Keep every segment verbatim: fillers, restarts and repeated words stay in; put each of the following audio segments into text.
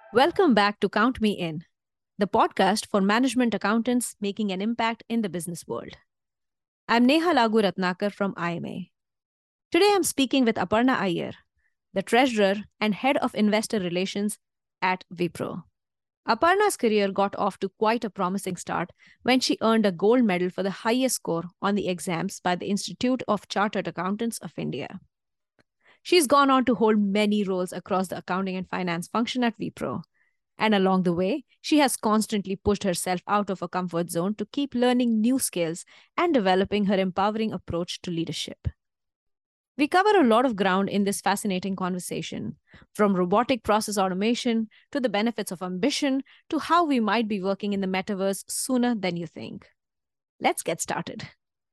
Welcome back to Count Me In, the podcast for management accountants making an impact in the business world. I'm Neha Lagu Ratnakar from I M A. Today I'm speaking with Aparna Iyer, the treasurer and head of investor relations at Wipro. Aparna's career got off to quite a promising start when she earned a gold medal for the highest score on the exams by the Institute of Chartered Accountants of India. She's gone on to hold many roles across the accounting and finance function at Wipro. And along the way, she has constantly pushed herself out of her comfort zone to keep learning new skills and developing her empowering approach to leadership. We cover a lot of ground in this fascinating conversation, from robotic process automation to the benefits of ambition to how we might be working in the metaverse sooner than you think. Let's get started.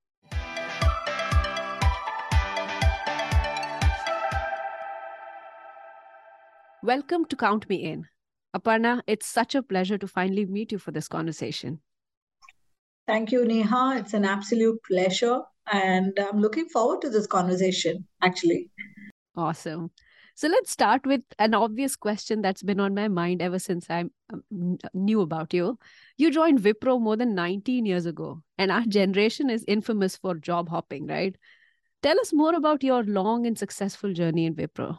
Welcome to Count Me In. Aparna, it's such a pleasure to finally meet you for this conversation. Thank you, Neha. It's an absolute pleasure. And I'm looking forward to this conversation, actually. Awesome. So let's start with an obvious question that's been on my mind ever since I um, knew about you. You joined Wipro more than nineteen years ago, and our generation is infamous for job hopping, right? Tell us more about your long and successful journey in Wipro.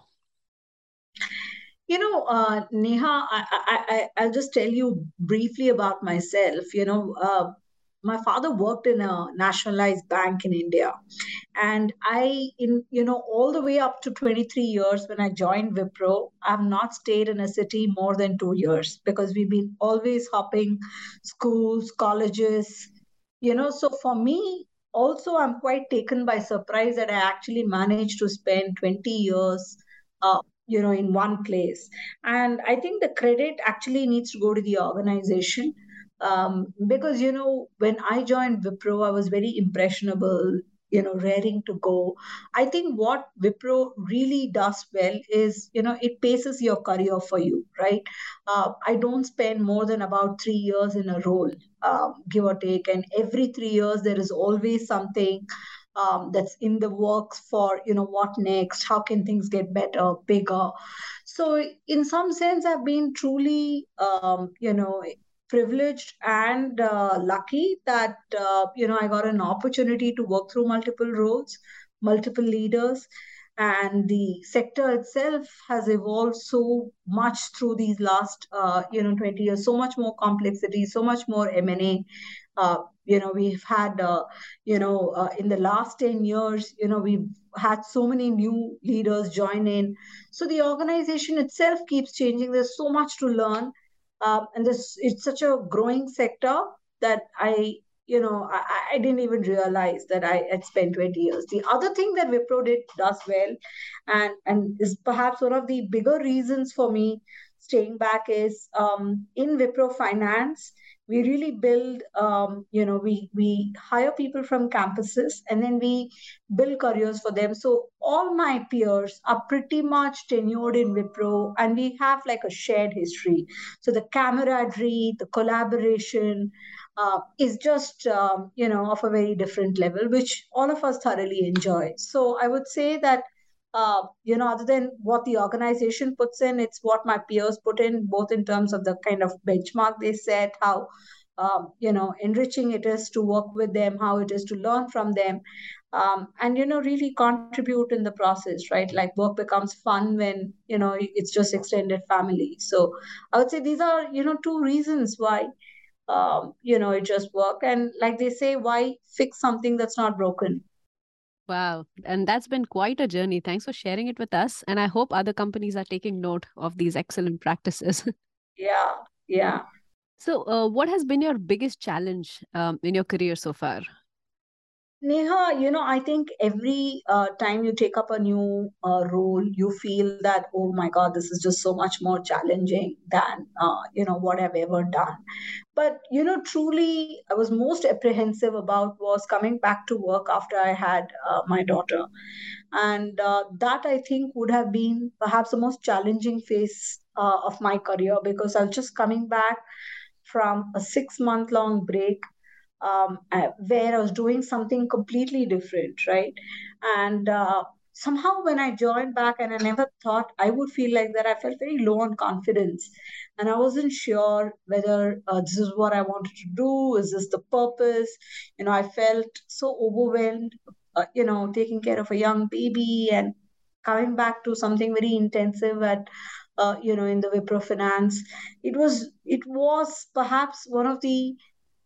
You know, uh, Neha, I, I, I, I'll just tell you briefly about myself. You know, uh, my father worked in a nationalized bank in India. And I, in you know, all the way up to twenty-three years when I joined Wipro, I've not stayed in a city more than two years because we've been always hopping schools, colleges, you know. So for me, also, I'm quite taken by surprise that I actually managed to spend twenty years. Uh, you know, in one place. And I think the credit actually needs to go to the organization um, because, you know, when I joined Wipro, I was very impressionable, you know, raring to go. I think what Wipro really does well is, you know, it paces your career for you, right? Uh, I don't spend more than about three years in a role, um, give or take. And every three years, there is always something um, that's in the works for, you know, what next? How can things get better, bigger? So, in some sense, I've been truly, um, you know, privileged and uh, lucky that uh, you know I got an opportunity to work through multiple roles, multiple leaders, and the sector itself has evolved so much through these last uh, you know twenty years. So much more complexity, so much more M and A. Uh, you know we've had uh, you know uh, in the last ten years, you know we've had so many new leaders join in, so the organization itself keeps changing. There's so much to learn, um, and this it's such a growing sector that I you know I, I didn't even realize that I had spent twenty years. The other thing that Wipro did does well, and and is perhaps one of the bigger reasons for me staying back is um, in Wipro Finance. We really build, um, you know, we we hire people from campuses and then we build careers for them. So all my peers are pretty much tenured in Wipro, and we have like a shared history. So the camaraderie, the collaboration uh, is just um, you know of a very different level, which all of us thoroughly enjoy. So I would say that. Uh, you know, other than what the organization puts in, it's what my peers put in, both in terms of the kind of benchmark they set, how um, you know enriching it is to work with them, how it is to learn from them, um, and you know really contribute in the process, right? Like work becomes fun when you know it's just extended family. So I would say these are you know two reasons why um, you know it just work. And like they say, why fix something that's not broken? Wow. And that's been quite a journey. Thanks for sharing it with us. And I hope other companies are taking note of these excellent practices. Yeah, yeah. So, uh, what has been your biggest challenge um, in your career so far? Neha, you know, I think every uh, time you take up a new uh, role, you feel that, oh my God, this is just so much more challenging than, uh, you know, what I've ever done. But, you know, truly, I was most apprehensive about was coming back to work after I had uh, my daughter. And uh, that I think would have been perhaps the most challenging phase uh, of my career because I was just coming back from a six month long break um, uh, where I was doing something completely different, right? And uh, somehow when I joined back, and I never thought I would feel like that, I felt very low on confidence. And I wasn't sure whether uh, this is what I wanted to do. Is this the purpose? You know, I felt so overwhelmed, uh, you know, taking care of a young baby and coming back to something very intensive at, uh, you know, in the Wipro Finance. It was, it was perhaps one of the,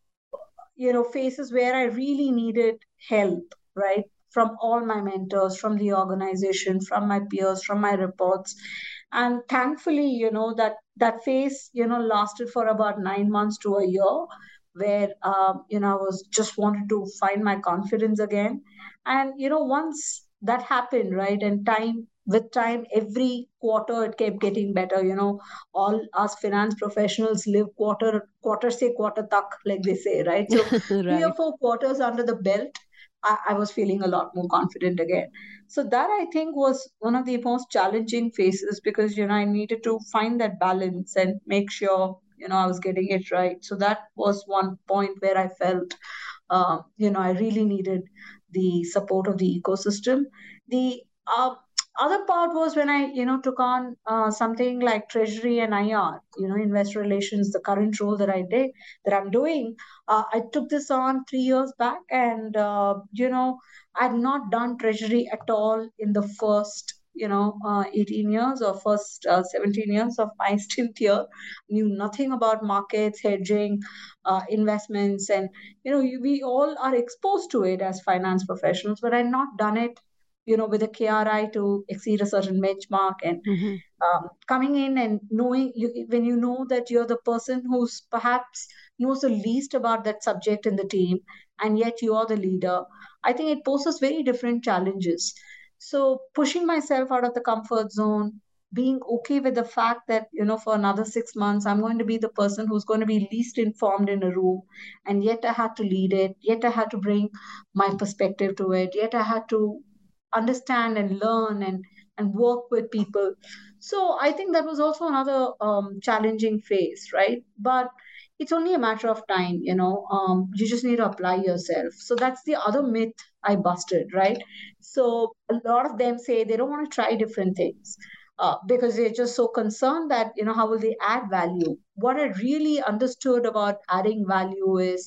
you know, phases where I really needed help, right? From all my mentors, from the organization, from my peers, from my reports. And thankfully, you know, that that phase, you know, lasted for about nine months to a year, where um, you know, I was just wanted to find my confidence again. And you know, once that happened, right, and time with time, every quarter it kept getting better. You know, all us finance professionals live quarter quarter se quarter tak, like they say, right? So three or Right. four quarters under the belt, I, I was feeling a lot more confident again. So that, I think, was one of the most challenging phases, because you know, I needed to find that balance and make sure, you know, I was getting it right. So that was one point where I felt, uh, you know, I really needed the support of the ecosystem. The uh, other part was when I, you know, took on uh, something like treasury and I R, you know, investor relations, the current role that I did, that I'm doing. Uh, I took this on three years back, and uh, you know, I'd not done treasury at all in the first, you know, uh, eighteen years or first uh, seventeen years of my stint here. Knew nothing about markets, hedging, uh, investments, and you know, you, we all are exposed to it as finance professionals, but I'd not done it, you know, with a K R I to exceed a certain benchmark. And Hmm. um, coming in and knowing you, when you know that you're the person who's perhaps knows the least about that subject in the team, and yet you are the leader, I think it poses very different challenges. So pushing myself out of the comfort zone, being okay with the fact that, you know, for another six months I'm going to be the person who's going to be least informed in a room, and yet I had to lead it, yet I had to bring my perspective to it, yet I had to understand and learn and and work with people. So I think that was also another um, challenging phase, right? But it's only a matter of time, you know. Um, you just need to apply yourself. So that's the other myth I busted, right? So a lot of them say they don't want to try different things. Uh, because they're just so concerned that, you know, how will they add value. What I really understood about adding value is,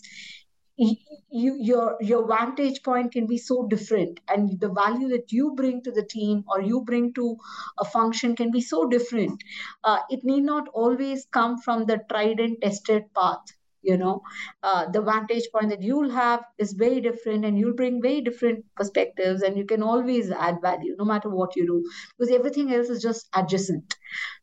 y- you, your your vantage point can be so different, and the value that you bring to the team or you bring to a function can be so different. Uh, it need not always come from the tried and tested path. You know, uh, the vantage point that you'll have is very different, and you'll bring very different perspectives, and you can always add value no matter what you do, because everything else is just adjacent.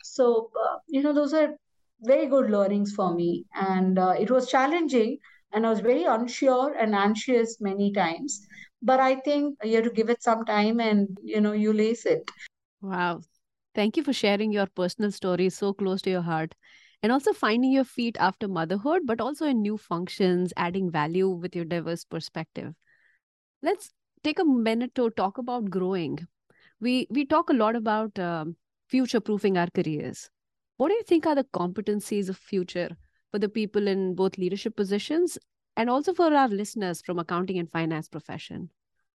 So uh, you know, those are very good learnings for me, and uh, it was challenging, and I was very unsure and anxious many times. But I think you have to give it some time, and you know, you lace it. Wow. Thank you for sharing your personal story so close to your heart. And also finding your feet after motherhood, but also in new functions, adding value with your diverse perspective. Let's take a minute to talk about growing. We we talk a lot about um, future proofing our careers. What do you think are the competencies of future for the people in both leadership positions and also for our listeners from accounting and finance profession?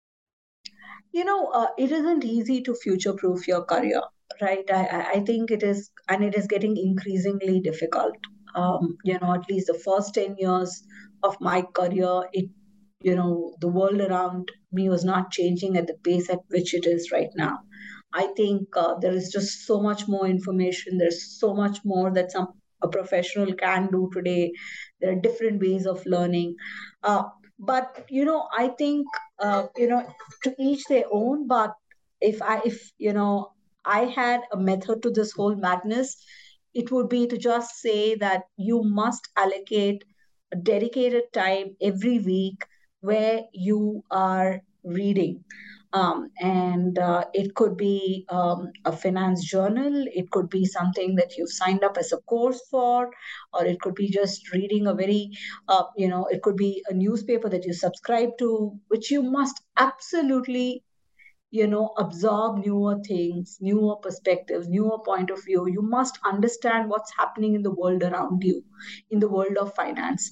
You know, uh, it isn't easy to future proof your career, right? I, I I think it is, and it is getting increasingly difficult. Um, you know, at least the first ten years of my career, it, you know, the world around me was not changing at the pace at which it is right now. I think uh, there is just so much more information. There's so much more that some a professional can do today. There are different ways of learning. Uh, but you know, I think uh, you know, to each their own. But if I, if you know, I had a method to this whole madness, it would be to just say that you must allocate a dedicated time every week where you are reading. Um, and uh, it could be um, a finance journal, it could be something that you've signed up as a course for, or it could be just reading a very, uh, you know, it could be a newspaper that you subscribe to, which you must absolutely, you know, absorb newer things, newer perspectives, newer point of view. You must understand what's happening in the world around you, in the world of finance.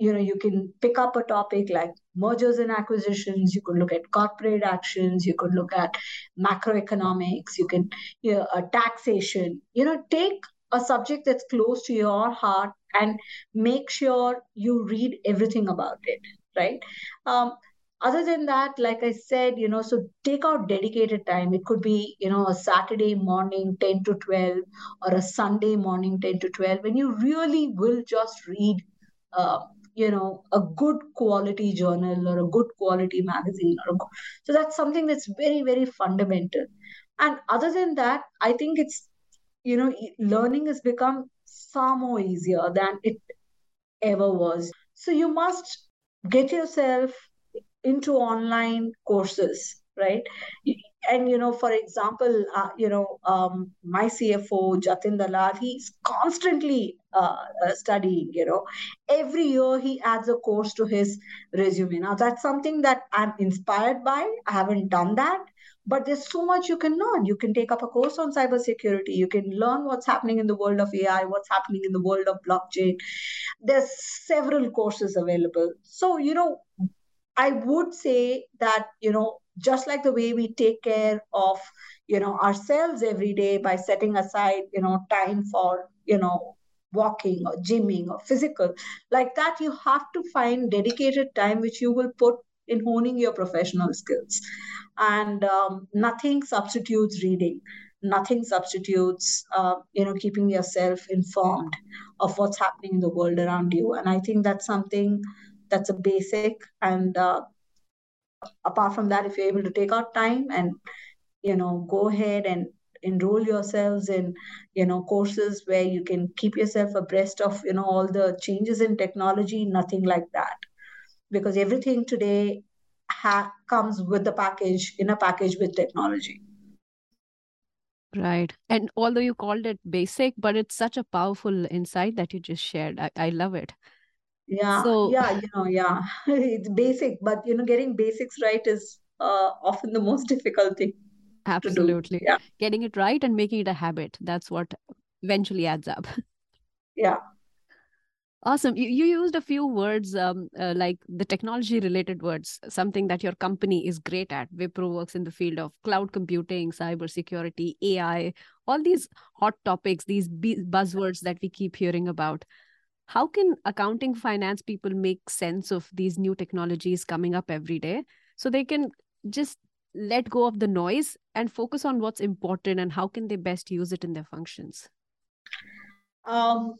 you know, you can pick up a topic like mergers and acquisitions. You could look at corporate actions. You could look at macroeconomics. You can, you know, uh, taxation. You know, take a subject that's close to your heart and make sure you read everything about it, right? Um, other than that, like I said, you know, so take out dedicated time. It could be, you know, a Saturday morning ten to twelve or a Sunday morning ten to twelve when you really will just read uh, you know, a good quality journal or a good quality magazine. Or a, go- so that's something that's very, very fundamental. And other than that, I think it's, you know, e- learning has become far more easier than it ever was. So you must get yourself into online courses, right? And you know, for example, uh, you know, um, my C F O Jatin Dalal, he's constantly uh, uh, studying. You know, every year he adds a course to his resume. Now that's something that I'm inspired by. I haven't done that, but there's so much you can learn. You can take up a course on cybersecurity. You can learn what's happening in the world of A I, what's happening in the world of blockchain. There's several courses available. So you know, I would say that, you know, just like the way we take care of, you know, ourselves every day by setting aside, you know, time for, you know, walking or gymming or physical, like that, you have to find dedicated time which you will put in honing your professional skills. And um, nothing substitutes reading. Nothing substitutes, uh, you know, keeping yourself informed of what's happening in the world around you. And I think that's something that's a basic. And uh, apart from that, if you're able to take out time and, you know, go ahead and enroll yourselves in, you know, courses where you can keep yourself abreast of, you know, all the changes in technology, nothing like that. Because everything today ha- comes with the package, in a package with technology. Right. And although you called it basic, but it's such a powerful insight that you just shared. I, I love it. Yeah, So, yeah, you know, yeah. It's basic, but you know, getting basics right is uh, often the most difficult thing to do. absolutely. Yeah, Getting it right and making it a habit. That's what eventually adds up. yeah. Awesome. You, you used a few words um, uh, like the technology related words, something that your company is great at. Wipro works in the field of cloud computing, cybersecurity, A I, all these hot topics, these bu- buzzwords that we keep hearing about. How can accounting finance people make sense of these new technologies coming up every day so they can just let go of the noise and focus on what's important and how can they best use it in their functions? Um,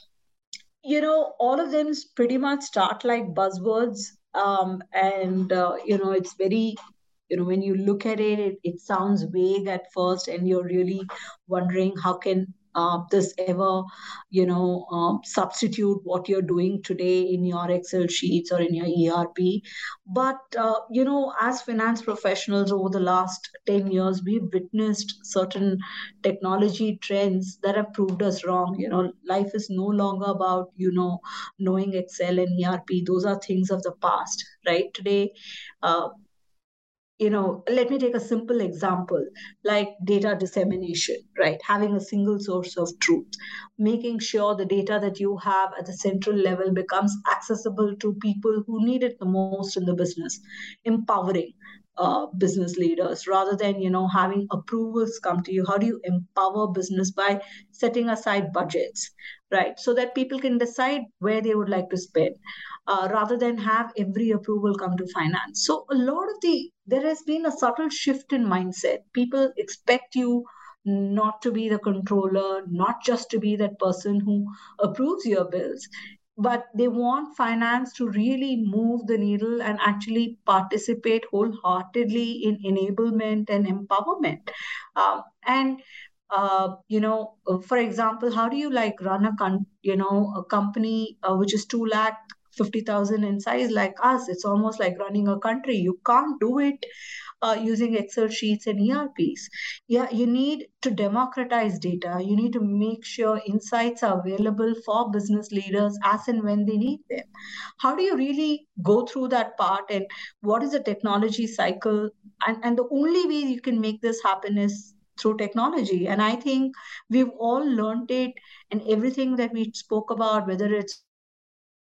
you know, all of them pretty much start like buzzwords. Um, and, uh, you know, it's very, you know, when you look at it, it, it sounds vague at first, and you're really wondering how can uh, this ever, you know, um, substitute what you're doing today in your Excel sheets or in your E R P. But, uh, you know, as finance professionals over the last ten years, we've witnessed certain technology trends that have proved us wrong. You know, life is no longer about, you know, knowing Excel and E R P. Those are things of the past, right? Today, uh, you know, let me take a simple example like data dissemination, right? Having a single source of truth, making sure the data that you have at the central level becomes accessible to people who need it the most in the business, empowering uh, business leaders rather than, you know, having approvals come to you. How do you empower business? By setting aside budgets, right? So that people can decide where they would like to spend, uh, rather than have every approval come to finance. So a lot of the there has been a subtle shift in mindset. People expect you not to be the controller, not just to be that person who approves your bills, but they want finance to really move the needle and actually participate wholeheartedly in enablement and empowerment. Um, and uh, you know, uh, for example, how do you like run a con- you know, a company uh, which is two lakh fifty thousand in size like us? It's almost like running a country. You can't do it uh, using Excel sheets and E R Ps. Yeah, you need to democratize data. You need to make sure insights are available for business leaders as and when they need them. How do you really go through that part, and what is the technology cycle? And, and the only way you can make this happen is through technology. And I think we've all learned it, and everything that we spoke about, whether it's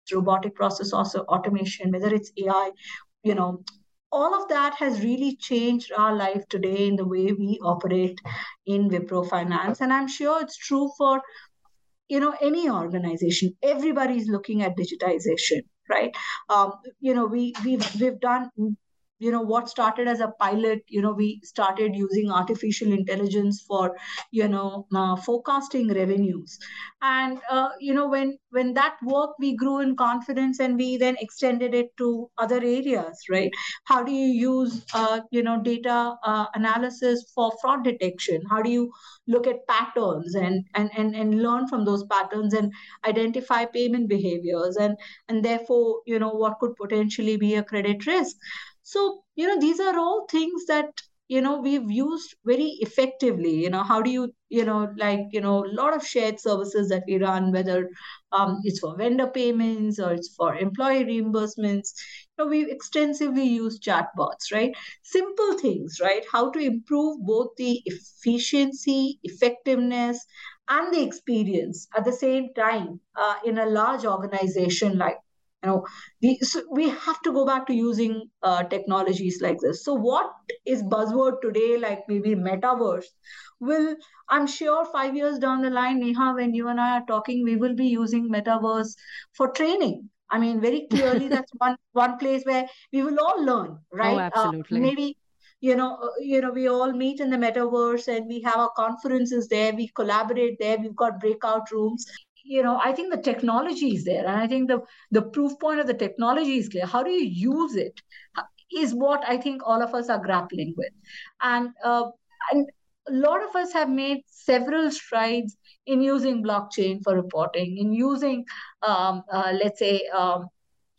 robotic process also automation, whether it's A I, you know, all of that has really changed our life today in the way we operate in Wipro Finance. And I'm sure it's true for, you know, any organization. Everybody's looking at digitization, right? Um, you know, we we've we've done, you know, what started as a pilot, you know, we started using artificial intelligence for, you know, uh, forecasting revenues. And uh, you know, when when that worked, we grew in confidence and we then extended it to other areas, right? How do you use uh, you know, data uh, analysis for fraud detection? How do you look at patterns and, and and and learn from those patterns and identify payment behaviors, and and therefore, you know, what could potentially be a credit risk? So, you know, these are all things that, you know, we've used very effectively. You know, how do you, you know, like, you know, a lot of shared services that we run, whether um, it's for vendor payments or it's for employee reimbursements, you know, we've extensively used chatbots, right? Simple things, right? How to improve both the efficiency, effectiveness, and the experience at the same time uh, in a large organization like, you know, we, so we have to go back to using uh, technologies like this. So what is buzzword today, like maybe metaverse, will, I'm sure five years down the line, Neha, when you and I are talking, we will be using metaverse for training. I mean, very clearly, that's one one place where we will all learn, Oh, right? Uh, absolutely. maybe, you know, uh, you know, we all meet in the metaverse and we have our conferences there. We collaborate there. We've got breakout rooms. You know, I think the technology is there, and I think the the proof point of the technology is clear. How do you use it is what I think all of us are grappling with, and uh, and a lot of us have made several strides in using blockchain for reporting, in using, um, uh, let's say, um,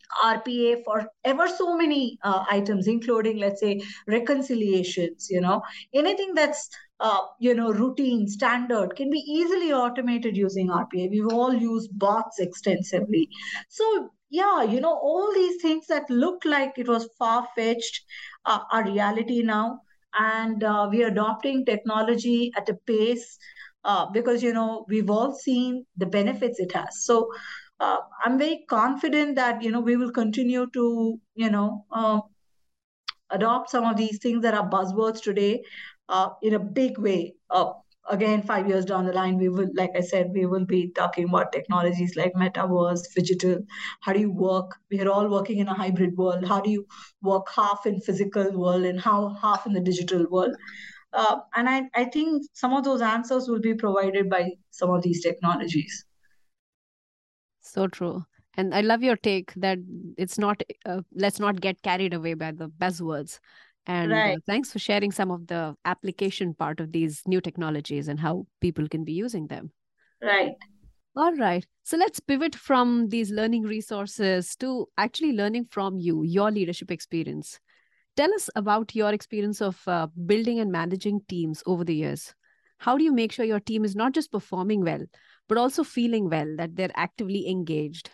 R P A for ever so many uh, items, including, let's say, reconciliations. You know, anything that's uh, you know, routine, standard, can be easily automated using R P A. We've all used bots extensively. So yeah, you know, all these things that look like it was far fetched uh, are reality now, and uh, we are adopting technology at a pace uh, because, you know, we've all seen the benefits it has. So uh, I'm very confident that, you know, we will continue to, you know, uh, adopt some of these things that are buzzwords today uh, in a big way. Uh, again, five years down the line, we will, like I said, we will be talking about technologies like metaverse, digital. How do you work? We are all working in a hybrid world. How do you work half in physical world and how half in the digital world? Uh, and I, I think some of those answers will be provided by some of these technologies. So true. And I love your take that it's not, uh, let's not get carried away by the buzzwords. And uh, Right, thanks for sharing some of the application part of these new technologies and how people can be using them. right. All right. So let's pivot from these learning resources to actually learning from you, your leadership experience. Tell us about your experience of uh, building and managing teams over the years. How do you make sure your team is not just performing well, but also feeling well, that they're actively engaged?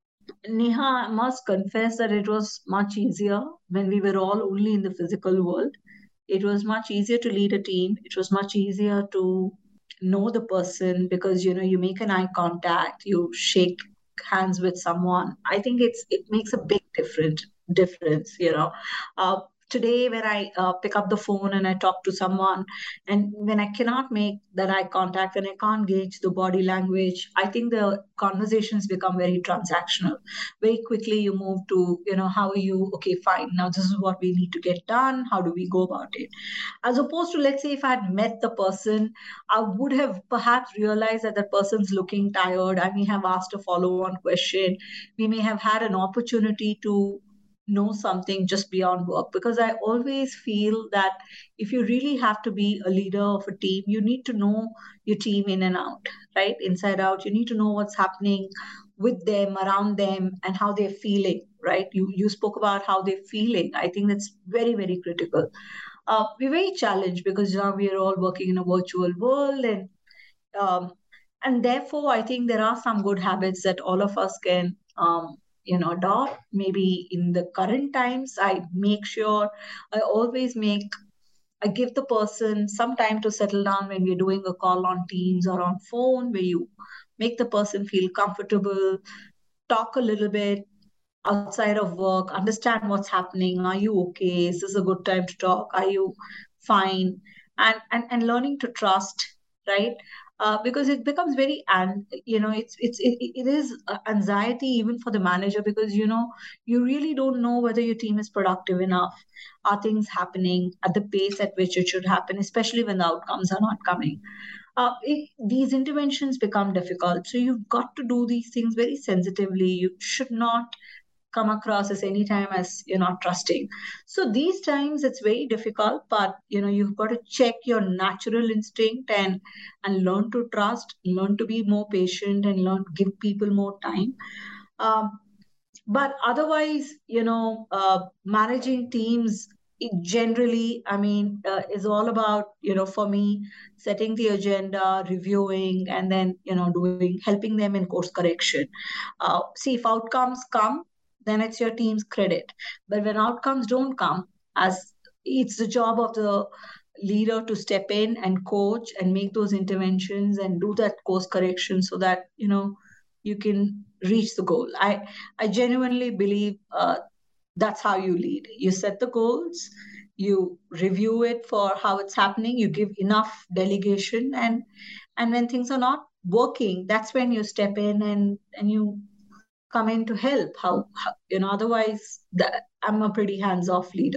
Neha, I must confess that it was much easier when we were all only in the physical world. It was much easier to lead a team. It was much easier to know the person because, you know, you make an eye contact, you shake hands with someone. I think it's it makes a big different difference. You know, uh, today when I uh, pick up the phone and I talk to someone, and when I cannot make that eye contact, when I can't gauge the body language, I think the conversations become very transactional. Very quickly you move to, you know, how are you? Okay, fine, now this is what we need to get done. How do we go about it? As opposed to, let's say, if I had met the person, I would have perhaps realized that the person's looking tired. I may have asked a follow-on question. We may have had an opportunity to know something just beyond work, because I always feel that if you really have to be a leader of a team, you need to know your team in and out, right? Inside out. You need to know what's happening with them, around them, and how they're feeling, right? You you spoke about how they're feeling. I think that's very, very critical. Uh, we're very challenged because now we are all working in a virtual world, and um, and therefore I think there are some good habits that all of us can, um, you know, adopt. Maybe in the current times, I make sure I always make I give the person some time to settle down when we're doing a call on Teams or on phone, where you make the person feel comfortable. talk a little bit outside of work, understand what's happening. Are you okay? Is this a good time to talk? Are you fine? And and, and learning to trust, right? Uh, because it becomes very, and you know, it's it's it, it is uh, anxiety even for the manager, because you know you really don't know whether your team is productive enough. Are things happening at the pace at which it should happen, especially when the outcomes are not coming? Uh, it, these interventions become difficult. So you've got to do these things very sensitively. You should not come across as any time as you're not trusting. So these times it's very difficult, but you know you've got to check your natural instinct and and learn to trust, learn to be more patient, and learn give people more time. Um, but otherwise, you know, uh, managing teams it generally, I mean, uh, is all about, you know, for me, setting the agenda, reviewing, and then, you know, doing, helping them in course correction. Uh, see, if outcomes come, then it's your team's credit. But when outcomes don't come, as it's the job of the leader to step in and coach and make those interventions and do that course correction so that, you know, you can reach the goal. I I genuinely believe uh, that's how you lead. You set the goals, you review it for how it's happening, you give enough delegation, and and when things are not working, that's when you step in and and you come in to help. How, how you know? Otherwise, that, I'm a pretty hands-off leader.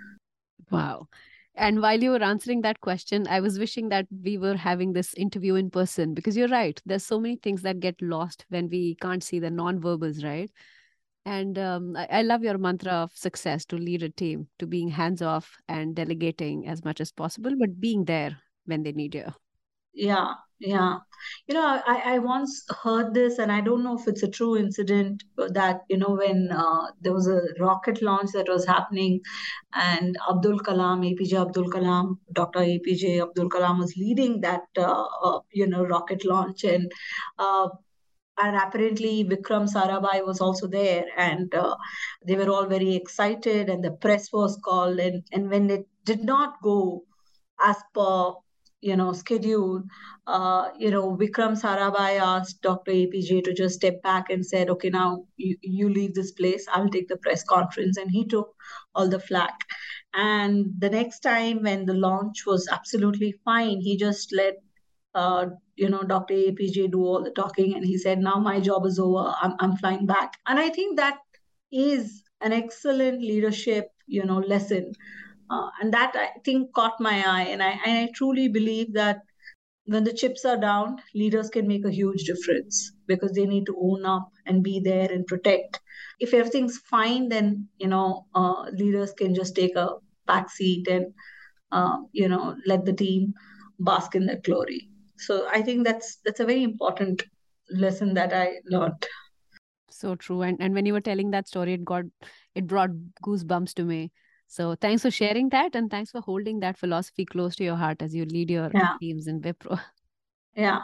Wow. And while you were answering that question, I was wishing that we were having this interview in person, because you're right. There's so many things that get lost when we can't see the non-verbals, right? And um, I, I love your mantra of success, to lead a team, to being hands off and delegating as much as possible, but being there when they need you. Yeah, yeah. You know, I, I once heard this, and I don't know if it's a true incident, but that, you know, when uh, there was a rocket launch that was happening, and Abdul Kalam, A P J Abdul Kalam, Doctor A P J Abdul Kalam was leading that, uh, uh, you know, rocket launch. And uh, and apparently Vikram Sarabhai was also there, and uh, they were all very excited, and the press was called, and, and when it did not go as per you know schedule, uh, you know Vikram Sarabhai asked Doctor A P J to just step back and said, okay, now you, you leave this place, I'll take the press conference, and he took all the flack. And the next time when the launch was absolutely fine, he just let uh, you know Doctor A P J do all the talking, and he said, now my job is over, I'm, I'm flying back. And I think that is an excellent leadership you know lesson, uh, and that I think caught my eye. And I, and I truly believe that when the chips are down, leaders can make a huge difference, because they need to own up and be there and protect. If everything's fine, then you know uh, leaders can just take a back seat and uh, you know let the team bask in their glory. So I think that's that's a very important lesson that I learned. So true. And and when you were telling that story, it got it brought goosebumps to me. So thanks for sharing that, and thanks for holding that philosophy close to your heart as you lead your Yeah, teams in Wipro. yeah.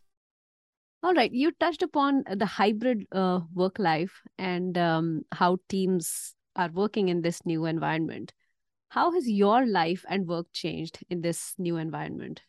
All right, you touched upon the hybrid uh, work life and um, how teams are working in this new environment. How has your life and work changed in this new environment?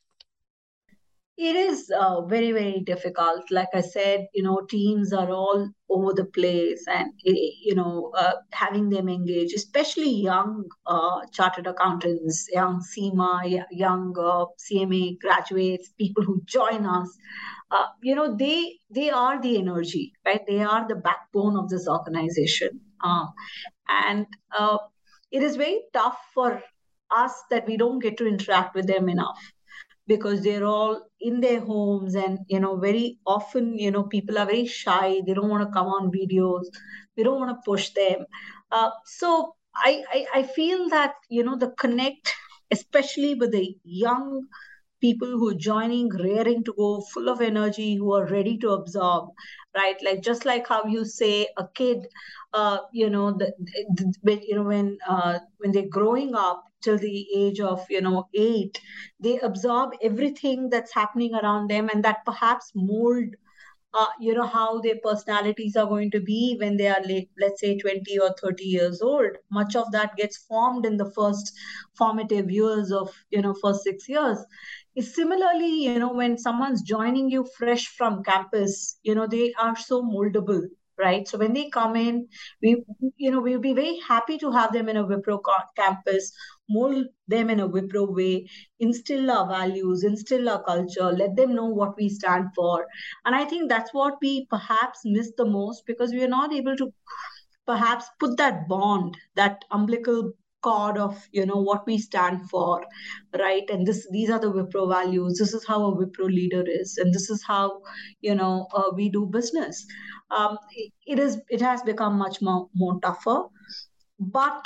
It is uh, very, very difficult. Like I said, you know, teams are all over the place, and eh, you know, uh, having them engage, especially young uh, chartered accountants, young SEMA, y- young uh, C M A graduates, people who join us. Uh, you know, they they are the energy, right? They are the backbone of this organization, um, and uh, it is very tough for us that we don't get to interact with them enough, because they're all in their homes, and you know very often you know people are very shy, they don't want to come on videos, we don't want to push them. uh, so I, I i feel that you know the connect, especially with the young people who are joining, raring to go, full of energy, who are ready to absorb, right? Like just like how you say a kid, uh, you know, the, the, when you know when uh, when they're growing up till the age of you know eight, they absorb everything that's happening around them, and that perhaps mold uh, you know how their personalities are going to be when they are late, let's say twenty or thirty years old. Much of that gets formed in the first formative years of you know first six years. Is similarly, you know when someone's joining you fresh from campus, you know they are so moldable, right? So when they come in, we, you know, we'll be very happy to have them in a Wipro campus, mold them in a Wipro way, instill our values, instill our culture, let them know what we stand for. And I think that's what we perhaps miss the most, because we are not able to perhaps put that bond, that umbilical cord of, you know, what we stand for, right? And this, these are the Wipro values. This is how a Wipro leader is, and this is how, you know, uh, we do business. Um, it, it is, it has become much more more tougher, but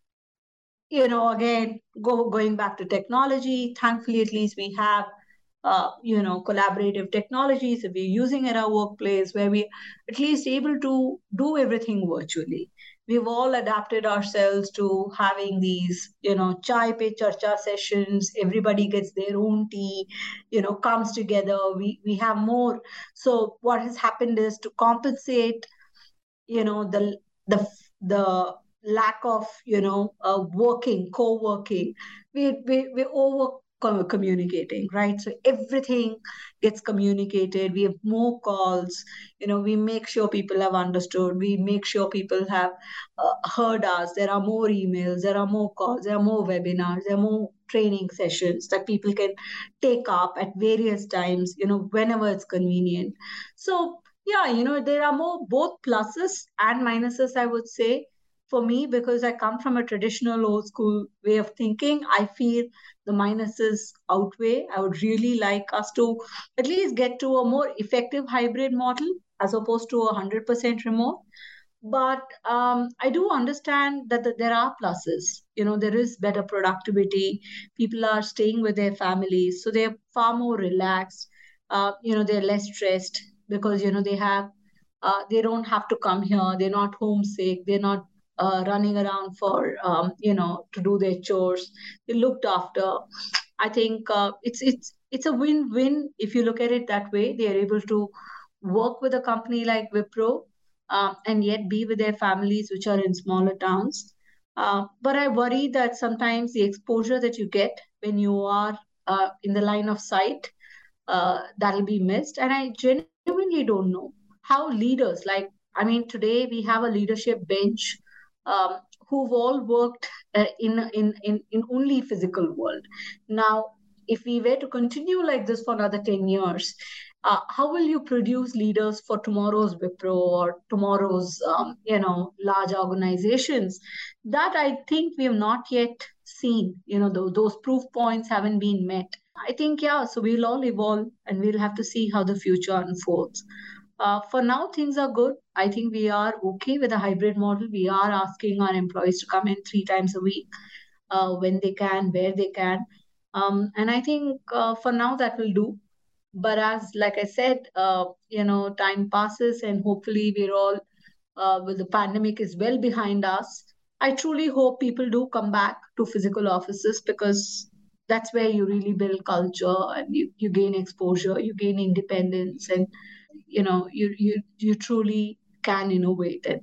you know, again, go, going back to technology, thankfully, at least we have, uh, you know, collaborative technologies that we're using in our workplace, where we at least able to do everything virtually. We've all adapted ourselves to having these, you know, chai pe charcha sessions. Everybody gets their own tea, you know, comes together. We we have more. So what has happened is, to compensate, you know, the the the lack of, you know, uh, working co-working, we we we over communicating, right? So everything gets communicated. We have more calls, you know, we make sure people have understood, we make sure people have uh, heard us. There are more emails, there are more calls, there are more webinars, there are more training sessions that people can take up at various times, you know, whenever it's convenient. So yeah, you know, there are more both pluses and minuses, I would say, for me, because I come from a traditional old school way of thinking. I feel the minuses outweigh. I would really like us to at least get to a more effective hybrid model as opposed to a one hundred percent remote. But um, I do understand that, that there are pluses. You know, there is better productivity. People are staying with their families, so they're far more relaxed. Uh, you know, they're less stressed because, you know, they have, uh, they don't have to come here. They're not homesick. They're not uh, running around for, um, you know, to do their chores. They're looked after. I think uh, it's it's it's a win-win if you look at it that way. They are able to work with a company like Wipro, uh, and yet be with their families, which are in smaller towns. Uh, but I worry that sometimes the exposure that you get when you are uh, in the line of sight, uh, that'll be missed. And I genuinely don't know how leaders, like, I mean, today we have a leadership bench, um, who've all worked uh, in, in, in, in only physical world. Now, if we were to continue like this for another ten years, uh, how will you produce leaders for tomorrow's Wipro or tomorrow's, um, you know, large organizations? That I think we have not yet seen. You know, th- those proof points haven't been met. I think, yeah, so we'll all evolve and we'll have to see how the future unfolds. Uh, for now, things are good. I think we are okay with a hybrid model. We are asking our employees to come in three times a week, uh, when they can, where they can. Um, and I think uh, for now that will do. But as, like I said, uh, you know, time passes and hopefully we're all, uh, with the pandemic is well behind us. I truly hope people do come back to physical offices, because that's where you really build culture and you, you gain exposure, you gain independence, and you know, you you you truly can innovate, and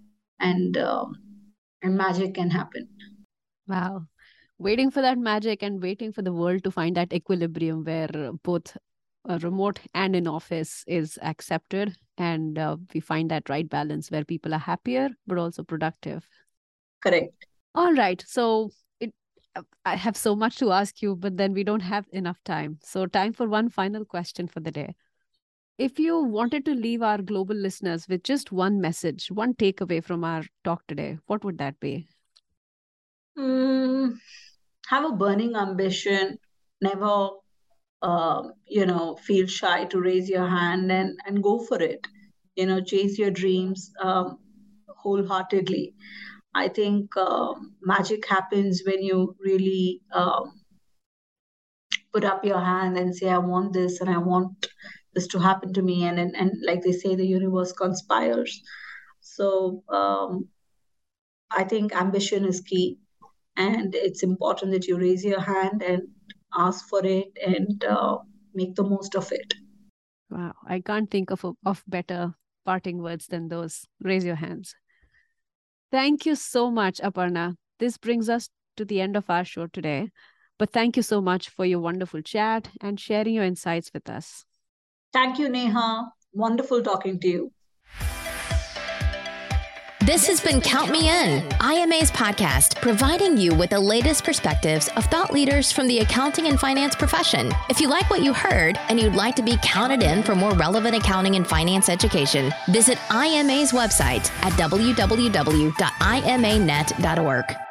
and um, and magic can happen. Wow. Waiting for that magic and waiting for the world to find that equilibrium where uh, both uh, remote and in office is accepted, and uh, we find that right balance where people are happier but also productive. Correct. All right. So it, uh, I have so much to ask you, but then we don't have enough time. So time for one final question for the day. If you wanted to leave our global listeners with just one message, one takeaway from our talk today, what would that be? Mm, have a burning ambition. Never, um, you know, feel shy to raise your hand and and go for it. You know, chase your dreams, um, wholeheartedly. I think um, magic happens when you really um, put up your hand and say, I want this and I want this to happen to me. And, and, and like they say, the universe conspires. So um, I think ambition is key. And it's important that you raise your hand and ask for it and uh, make the most of it. Wow, I can't think of, of better parting words than those. Raise your hands. Thank you so much, Aparna. This brings us to the end of our show today. But thank you so much for your wonderful chat and sharing your insights with us. Thank you, Neha. Wonderful talking to you. This has been Count Me In, I M A's podcast, providing you with the latest perspectives of thought leaders from the accounting and finance profession. If you like what you heard and you'd like to be counted in for more relevant accounting and finance education, visit I M A's website at w w w dot i m a net dot org.